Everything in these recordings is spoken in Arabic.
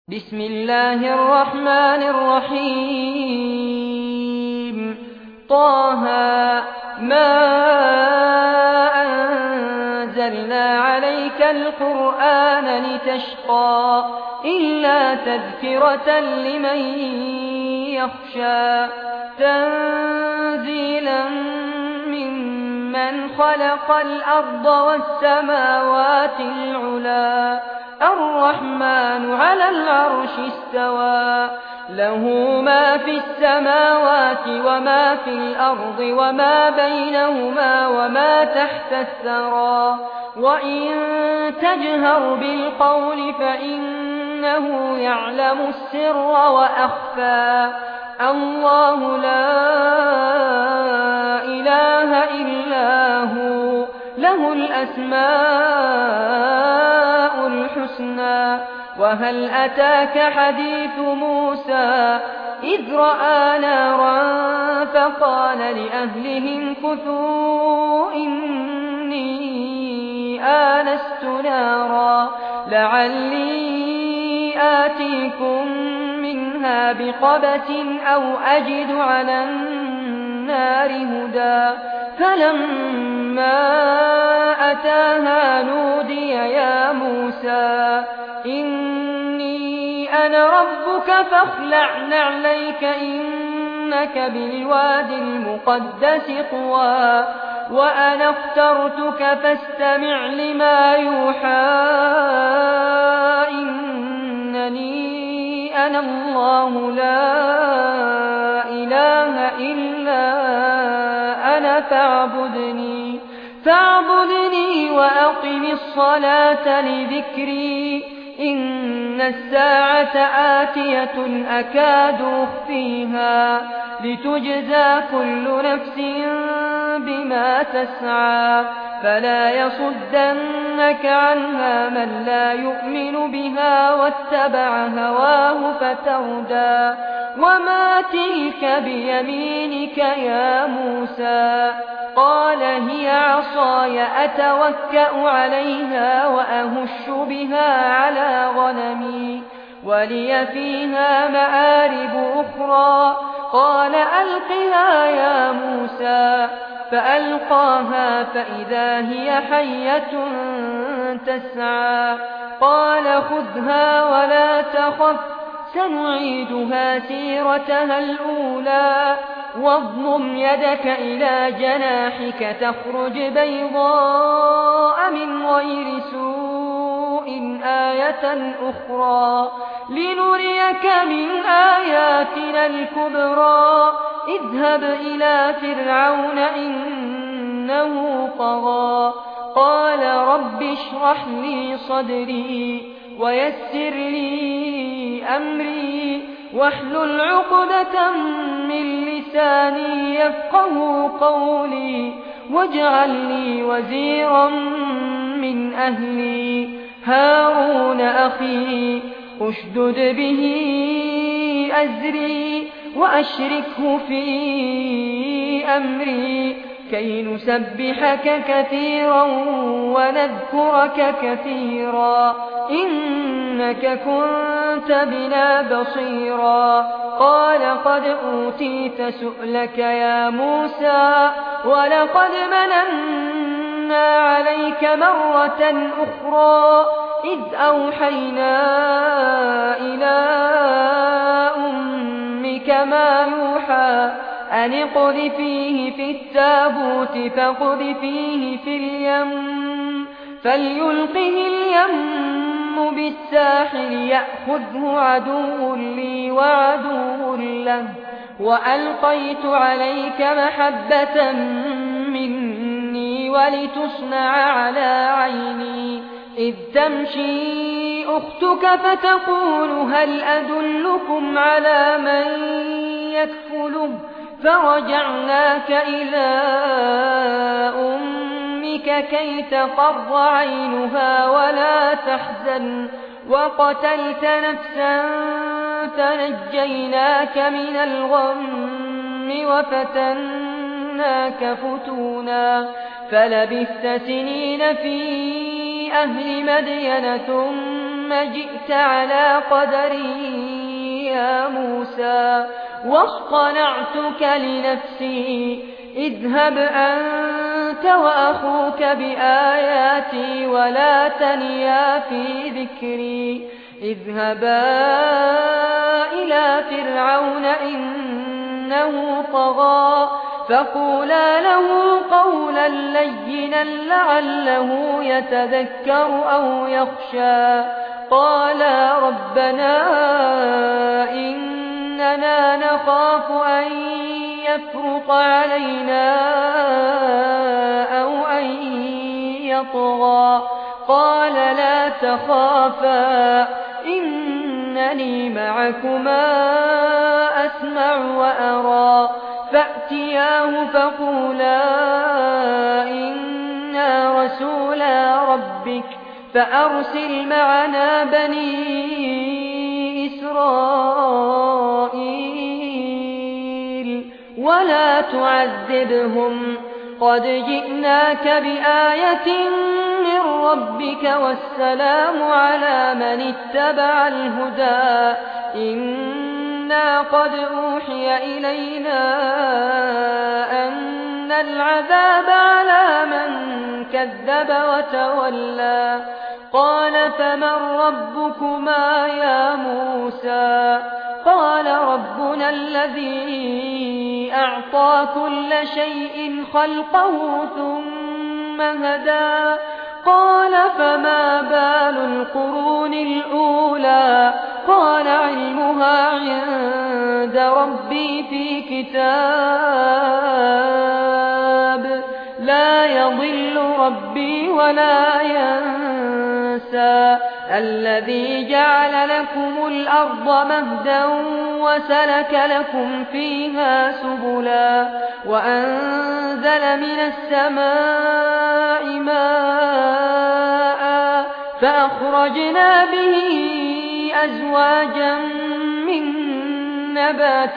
بسم الله الرحمن الرحيم طه ما أنزلنا عليك القرآن لتشقى إلا تذكرة لمن يخشى تنزيلا ممن خلق الأرض والسماوات العلى الرحمن على العرش استوى له ما في السماوات وما في الأرض وما بينهما وما تحت الثرى وإن تجهر بالقول فإنه يعلم السر وأخفى الله لا إله إلا هو له الأسماء الحسنى وهل أتاك حديث موسى إذ رأى نارا فقال لأهلهم كثوا إني آنست نارا لعلي آتيكم منها بقبس أو أجد على النار هدى فلما أتاها نودي يا موسى إني أنا ربك فاخلع نعليك إنك بالوادي المقدس طوى وأنا اخترتك فاستمع لما يوحى إنني أنا الله لا إله إلا أنا فاعبدني وأقم الصلاة لذكري إن الساعة آتية أكاد أخفيها لتجزى كل نفس بما تسعى فلا يصدنك عنها من لا يؤمن بها واتبع هواه فتردى وما تلك بيمينك يا موسى قال هي عصاي أتوكأ عليها وأهش بها على غنمي ولي فيها مآرب أخرى قال ألقها يا موسى فألقاها فإذا هي حية تسعى قال خذها ولا تخف سنعيدها سيرتها الأولى واضمم يدك إلى جناحك تخرج بيضاء من غير سوء آية أخرى لنريك من آياتنا الكبرى اذهب إلى فرعون إنه طغى قال رب اشرح لي صدري ويسر لي أمري واحلل عقدة من لساني يفقه قولي واجعل لي وزيرا من أهلي هارون أخي اشدد به أزري وأشركه في أمري كي نسبحك كثيرا ونذكرك كثيرا إنك كنت بنا بصيرا قال قد أوتيت سؤلك يا موسى ولقد مننا عليك مرة أخرى إذ أوحينا إلى أمك ما يوحى أن اقذفيه في التابوت فاقذفيه في اليم فليلقه اليم بالساحل يأخذه عدو لي وعدو له وألقيت عليك محبة مني ولتصنع على عيني إذ تمشي أختك فتقول هل أدلكم على من يكفله فرجعناك إلى أمك كي تقر عينها ولا تحزن وقتلت نفسا فنجيناك من الغم وفتناك فتونا فلبثت سنين في أهل مدين ثم ثم جئت على قدري يا موسى واصطنعتك لنفسي اذهب أنت وأخوك بآياتي ولا تنيا في ذكري اذهبا إلى فرعون إنه طغى فقولا له قولا لينا لعله يتذكر أو يخشى قالا ربنا إننا نخاف أن يفرط علينا أو أن يطغى قال لا تخافا إنني معكما أسمع وأرى فأتياه فقولا إنا رسولا ربك فأرسل معنا بني إسرائيل ولا تعذبهم قد جئناك بآية من ربك والسلام على من اتبع الهدى إنا قد أوحي إلينا أن العذاب على من كذب وتولى قال فمن ربكما يا موسى قال ربنا الذي أعطى كل شيء خلقه ثم هدى قال فما بال القرون الأولى قال علمها عند ربي في كتاب لا يضل ربي ولا ينسى الذي جعل لكم الأرض مهدا وسلك لكم فيها سبلا وأنزل من السماء ماء فأخرجنا به أزواجا من نبات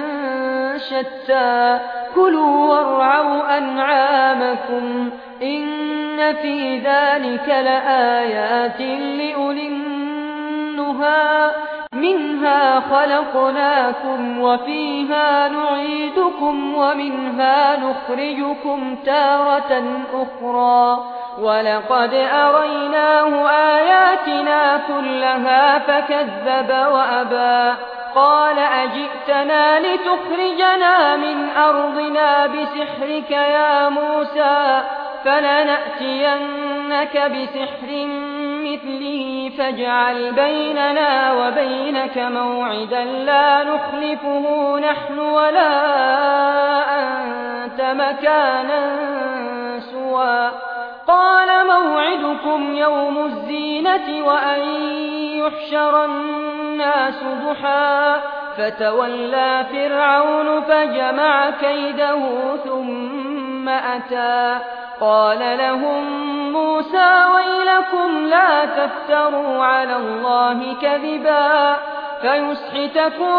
شتى كلوا وارعوا أنعامكم إن في ذلك لآيات لأولي النهى منها خلقناكم وفيها نعيدكم ومنها نخرجكم تارة أخرى ولقد أريناه آياتنا كلها فكذب وأبى قال أجئتنا لتخرجنا من أرضنا بسحرك يا موسى فلنأتينك بسحر مثله فاجعل بيننا وبينك موعدا لا نخلفه نحن ولا أنت مكانا سوى قال موعدكم يوم الزينة وأن يحشر الناس ضحى فتولى فرعون فجمع كيده ثم أتى قال لهم موسى ويلكم لا تفتروا على الله كذبا فيسحتكم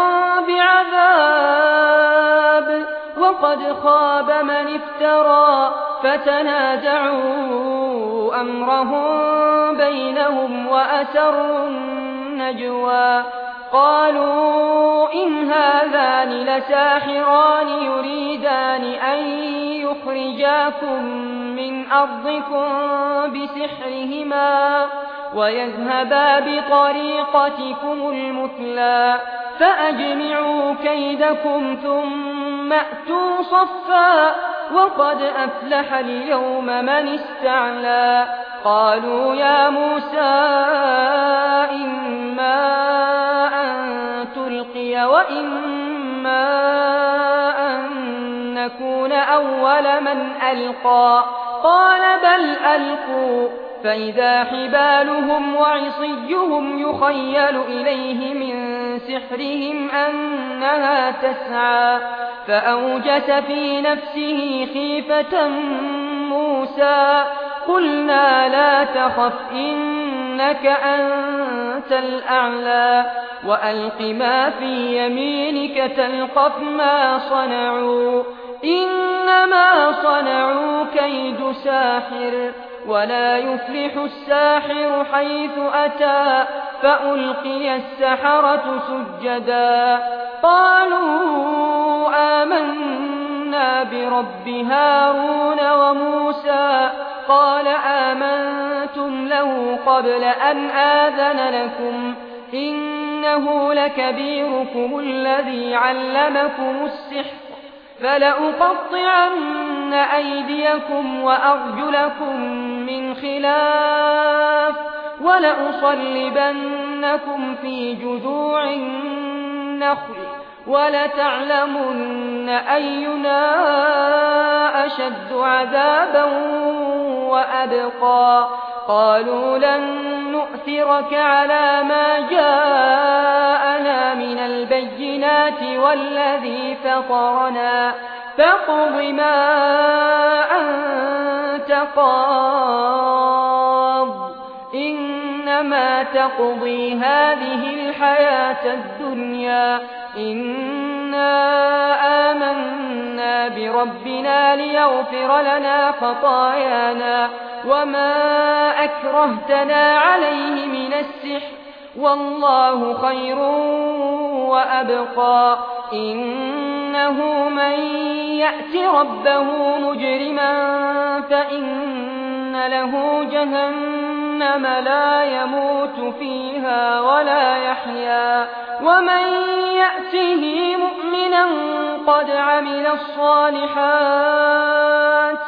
بعذاب وقد خاب من افترى فتنازعوا أمرهم بينهم وأسروا النجوى قالوا إن هذان لساحران يريدان أن يخرجاكم من أرضكم بسحرهما ويذهبا بطريقتكم المثلى فأجمعوا كيدكم ثم أتوا صفا وقد أفلح اليوم من استعلى قالوا يا موسى إما أن تلقي وإما أن نكون أول من ألقى قال بل ألقوا فإذا حبالهم وعصيهم يخيل إليه من سحرهم أنها تسعى فأوجس في نفسه خيفة موسى قلنا لا تخف إنك أنت الأعلى وألق ما في يمينك تلقف ما صنعوا إنما صنعوا كيد ساحر ولا يفلح الساحر حيث أتى فألقي السحرة سجدا قالوا آمنا برب هارون وموسى قال آمنتم له قبل أن آذن لكم إنه لكبيركم الذي علمكم السحر فلأقطعن أيديكم وأرجلكم من خلاف ولأصلبنكم في جذوع النخل ولتعلمن أينا أشد عذابا وأبقى قالوا لن نؤثرك على ما جاءنا من البينات والذي فطرنا فاقض ما أنت قاض إنما تقضي هذه الحياة الدنيا إنا آمنا بربنا ليغفر لنا خطايانا وما أكرهتنا عليه من السحر والله خير وأبقى إنه من يأت ربه مجرما فإن له جهنم لا يموت فيها ولا يحيا ومن يأته مؤمنا قد عمل الصالحات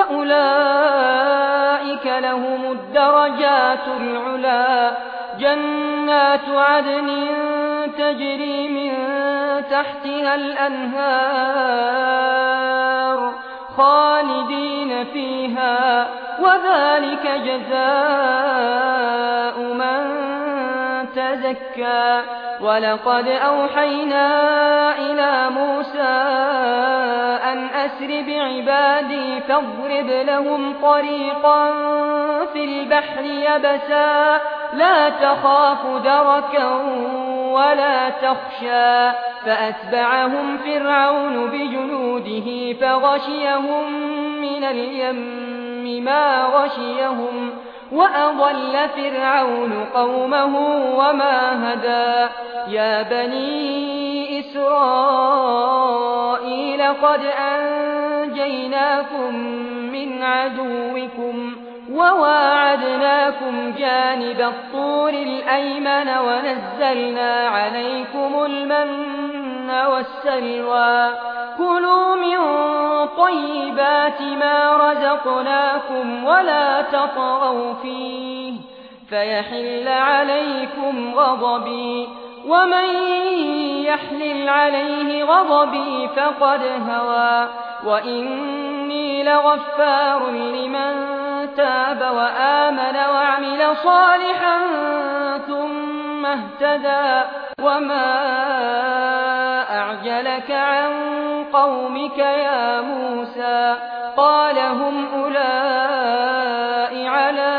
فأولئك لهم الدرجات العلا جنات عدن تجري من تحتها الأنهار خالدين فيها وذلك جزاء من تزكى ولقد أوحينا إلى موسى أن أسر بعبادي فاضرب لهم طريقا في البحر يبسا لا تخاف دركا ولا تخشى فأتبعهم فرعون بجنوده فغشيهم من اليم ما غشيهم وأضل فرعون قومه وما هدى يا بني إسرائيل قد أنجيناكم من عدوكم وواعدناكم جانب الطور الأيمن ونزلنا عليكم المن والسلوى كلوا من طيبات ما رزقناكم ولا تطغوا فيه فيحل عليكم غضبي ومن يحلل عليه غضبي فقد هوى وإني لغفار لمن تاب وآمن وعمل صالحا ثم اهتدى وما أعجلك عن قومك يا موسى قال هم أولئك على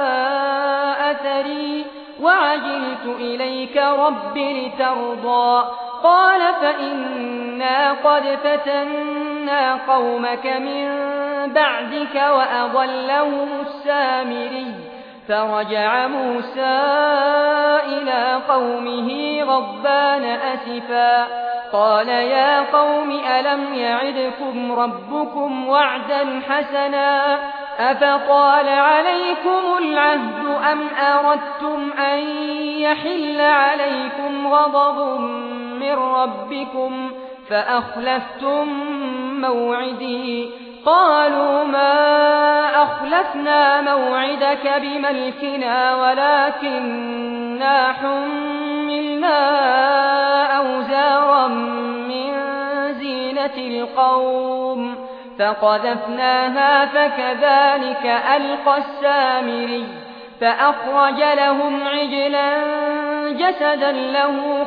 أثري وعجلت إليك رب لترضى قال فإنا قد فتنا قومك من بعدك وأضلهم السامري فرجع موسى إلى قومه غضبان أسفا قال يا قوم ألم يعدكم ربكم وعدا حسنا أفطال عليكم العهد أم أردتم أن يحل عليكم غضب من ربكم فأخلفتم موعدي قالوا ما أخلفنا موعدك بملكنا ولكننا حملنا أوزارا من زينة القوم فقذفناها فكذلك ألقى السامري فأخرج لهم عجلا جسدا له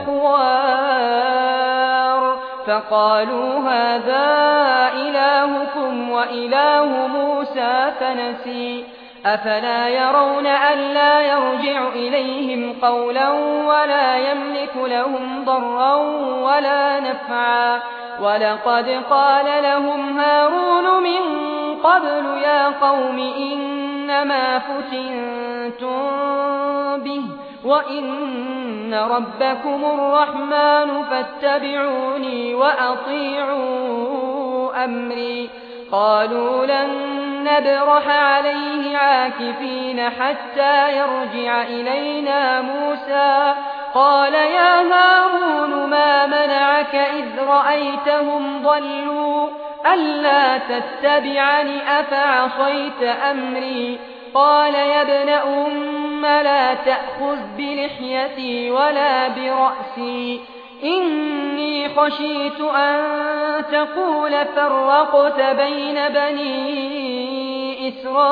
خوار فقالوا هذا إلهكم وإله موسى فنسي أفلا يرون ألا يرجع إليهم قولا ولا يملك لهم ضرا ولا نفعا ولقد قال لهم هارون من قبل يا قوم إنما فتنتم به وإن ربكم الرحمن فاتبعوني وأطيعوا أمري قالوا لن نبرح عليه عاكفين حتى يرجع إلينا موسى قال يا هارون ما منعك إذ رأيتهم ضلوا ألا تتبعني أفعصيت أمري قال يا ابن أم لا تأخذ بلحيتي ولا برأسي إني خشيت أن تقول فرقت بين بني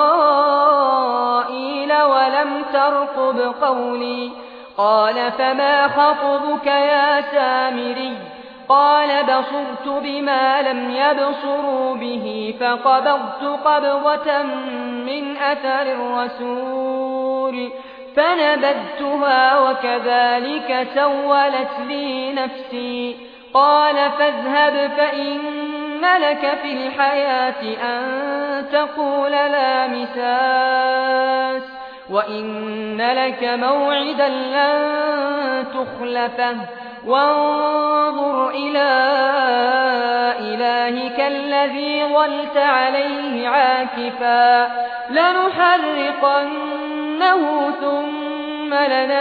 إسرائيل ولم ترقب قولي قال فما خطبك يا سامري قال بصرت بما لم يبصروا به فقبضت قبضة من أثر الرسول فنبذتها وكذلك سولت لي نفسي قال فاذهب فإن لك في الحياة أن تقول لا مساس وإن لك موعدا لن تخلفه وانظر إلى إلهك الذي ظلت عليه عاكفا لنحرقنه ثم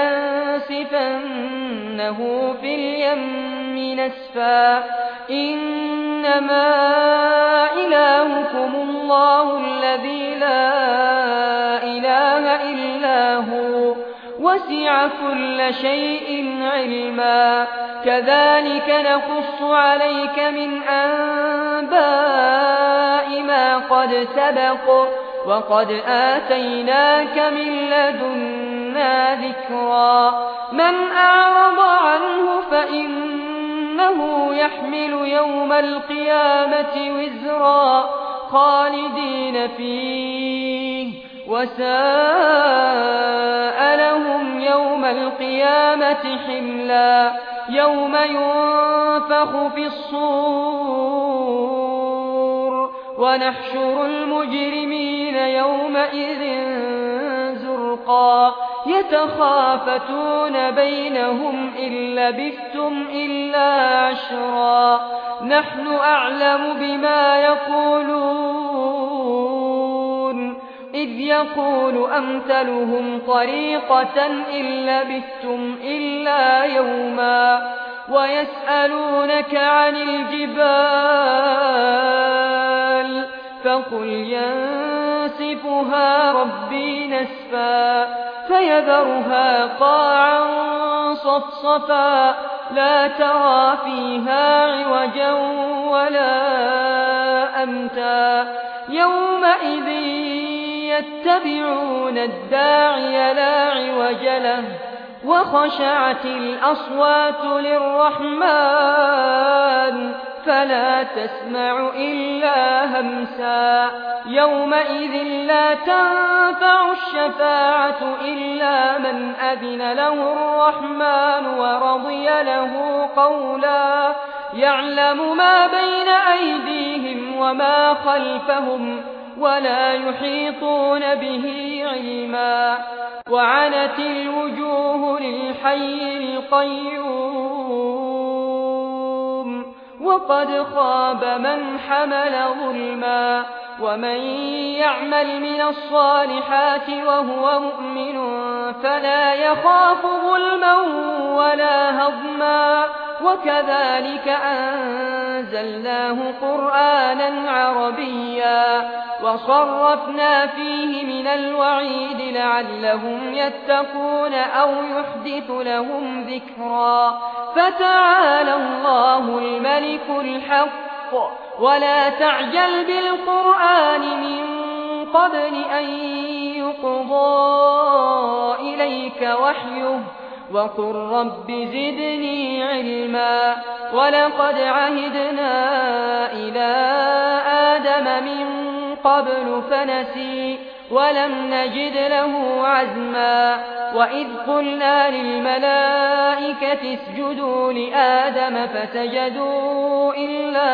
لننسفنه في اليم نسفا إنما إلهكم الله الذي لا إله إلا هو وسع كل شيء علما كذلك نقص عليك من أنباء ما قد سبق وقد آتيناك من لدنا ذكرا من أعرض عنه فإنه يحمل يوم القيامة وزرا خالدين فيه وساء لهم يوم القيامة حملا يوم ينفخ في الصور ونحشر المجرمين يومئذ زرقا يتخافتون بينهم إن لبثتم إلا عشرا نحن أعلم بما يقولون إذ يقول أمثلهم طريقة إن لبثتم إلا يوما ويسألونك عن الجبال فقل ينسفها ربي نسفا فيذرها قاعا صفصفا لا ترى فيها عوجا ولا أمتا يومئذ يتبعون الداعي لا عوج له وخشعت الأصوات للرحمن فلا تسمع إلا همسا يومئذ لا تنفع الشفاعة إلا من أذن له الرحمن ورضي له قولا يعلم ما بين أيديهم وما خلفهم ولا يحيطون به علما وعنت الوجوه للحي القيوم وقد خاب من حمل ظلما ومن يعمل من الصالحات وهو مؤمن فلا يخاف ظلما ولا هضما وكذلك أنزلناه قرآنا عربيا وصرفنا فيه من الوعيد لعلهم يتقون أو يحدث لهم ذكرا فتعالى الله الملك الحق ولا تعجل بالقرآن من قبل أن يقضى إليك وحيه وقل رب زدني علما ولقد عهدنا إلى آدم من قبل فنسي ولم نجد له عزما وإذ قلنا للملائكة اسجدوا لآدم فسجدوا إلا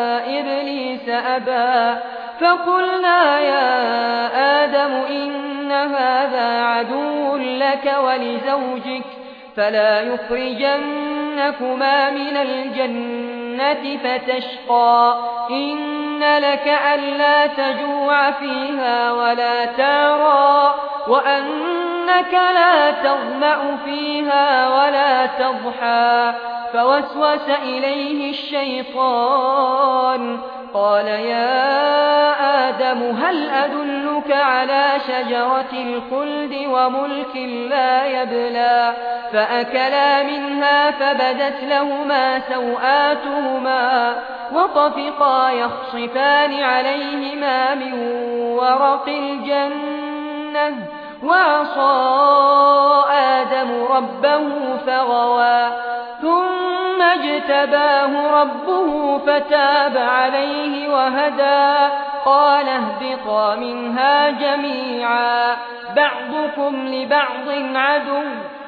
إبليس أبى فقلنا يا آدم إن هذا عدو لك ولزوجك فلا يخرجنكما من الجنة فتشقى إن لك ألا تجوع فيها ولا تعرى وأنك لا تظمأ فيها ولا تضحى فوسوس إليه الشيطان قال يا آدم هل أدلك على شجرة الخلد وملك لا يبلى فأكلا منها فبدت لهما سوآتهما وطفقا يخصفان عليهما من ورق الجنة وعصى آدم ربه فغوى ثم اجتباه ربه فتاب عليه وهدى قال اهبطا منها جميعا بعضكم لبعض عدو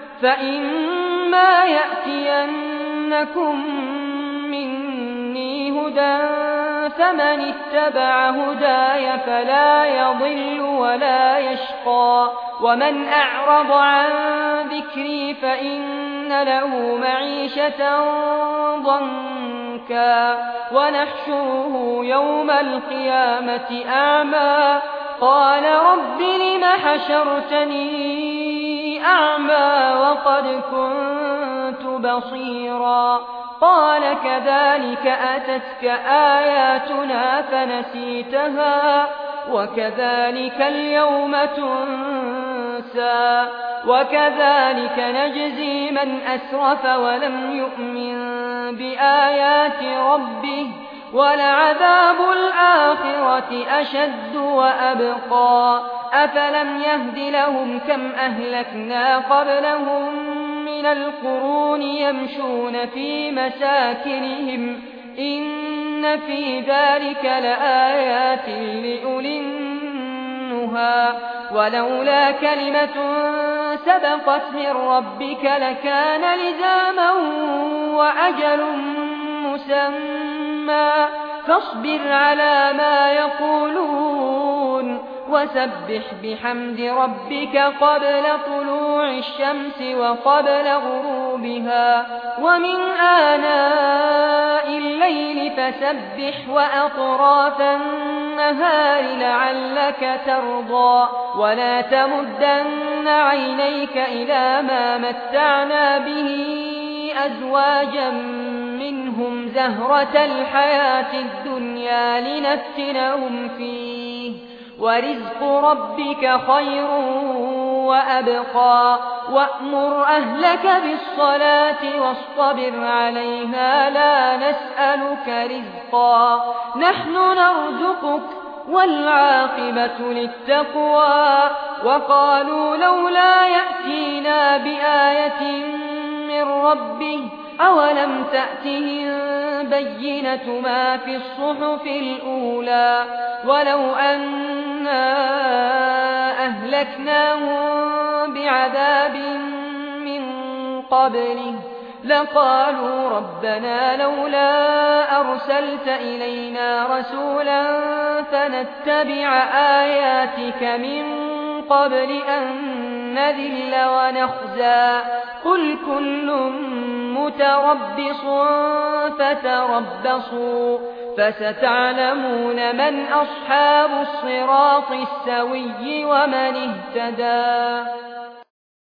فإما يأتينكم مني هدى فمن اتبع هداي فلا يضل ولا يشقى ومن أعرض عن ذكري فإن له معيشة ضنكا ونحشره يوم القيامة أعمى قال رب لم حشرتني أعمى وقد كنت بصيرا قال كذلك أتتك آياتنا فنسيتها وكذلك اليوم تنسى وكذلك نجزي من أسرف ولم يؤمن بآيات ربه ولعذاب الآخرة أشد وأبقى أفلم يهد لهم كم أهلكنا قبلهم من القرون يمشون في مساكنهم إن في ذلك لآيات لأولي النهى ولولا كلمة سبقت من ربك لكان لزاما وأجل مسمى فاصبر على ما يقولون وسبح بحمد ربك قبل طلوع الشمس وقبل غروبها ومن آناء الليل فسبح وأطراف النهار لعلك ترضى ولا تمدن عينيك إلى ما متعنا به أزواجا منهم زهرة الحياة الدنيا لنفتنهم فيه ورزق ربك خير وأبقى وأمر أهلك بالصلاة واصطبر عليها لا نسألك رزقا نحن نرزقك والعاقبة للتقوى وقالوا لولا يأتينا بآية من ربه أولم تأتهم بينة ما في الصحف الأولى ولو أنا أهلكناهم بعذاب من قبله لقالوا ربنا لولا أرسلت إلينا رسولا فنتبع آياتك من قبل أن نذل ونخزى قل كل متربص فتربصوا فستعلمون من أصحاب الصراط السوي ومن اهتدى